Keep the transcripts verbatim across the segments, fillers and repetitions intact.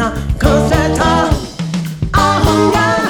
concerta. Oh yeah.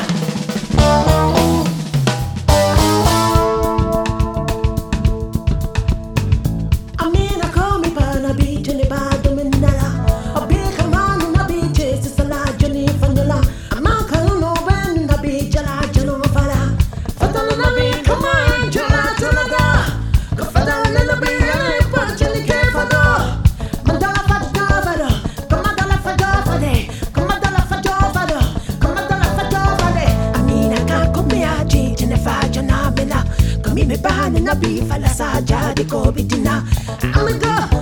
Amina come pana beat ne ba dominala. A big man na beat is sala jani fanala. Amaka no ben na beat jala jano fala. Fatala na beat come on jala jala da. Fatala na beat ay pa jali ke fada. Mandala fada fada. Kamadala fada fade. Kamadala fada fada. Kamadala fada fade. Amina ka come aji jene fa jana mena. Kami me bani na bi fala sa jadi ko bitina. Amiga.